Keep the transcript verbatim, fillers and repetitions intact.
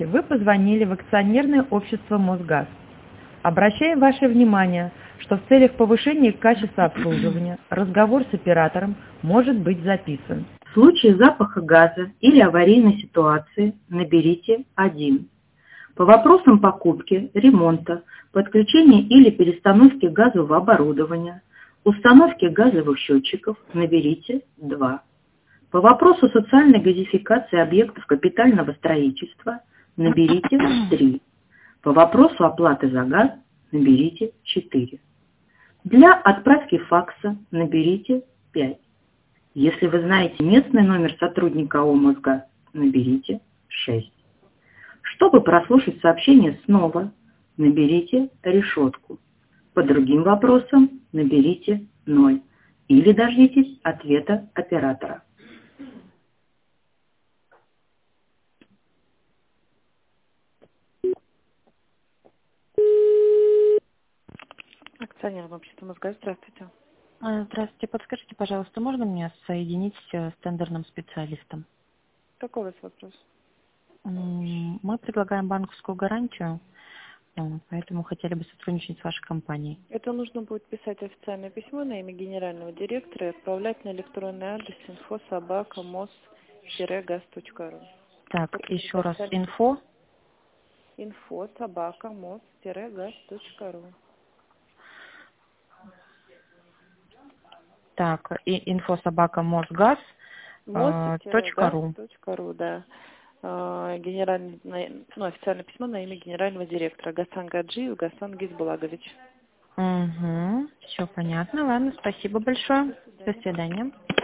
Вы позвонили в акционерное общество «Мосгаз». Обращаем ваше внимание, что в целях повышения качества обслуживания разговор с оператором может быть записан. В случае запаха газа или аварийной ситуации наберите один. По вопросам покупки, ремонта, подключения или перестановки газового оборудования, установки газовых счетчиков наберите два. По вопросу социальной газификации объектов капитального строительства наберите три. По вопросу оплаты за газ наберите четыре. Для отправки факса наберите пять. Если вы знаете местный номер сотрудника АО «Мосгаз», наберите шесть. Чтобы прослушать сообщение снова, наберите решетку. По другим вопросам наберите ноль или дождитесь ответа оператора. Акционерное общество «Мосгаз», здравствуйте. А, Здравствуйте. Подскажите, пожалуйста, можно меня соединить с тендерным специалистом? Какой у вас вопрос? М, Мы предлагаем банковскую гарантию, а, поэтому хотели бы сотрудничать с вашей компанией. Это нужно будет писать официальное письмо на имя генерального директора и отправлять на электронный адрес инфо собака мос газ точка ру. Так, еще раз, инфо. инфо собака мос газ точка ру. Так, и инфо собака мосгаз точка ру. Мос-газ.ру, да. А, Генеральный, на- ну, официальное письмо на имя генерального директора Гасан Гаджиев Гасан Гизбулагович. Угу, все понятно. Ладно, спасибо большое. До свидания.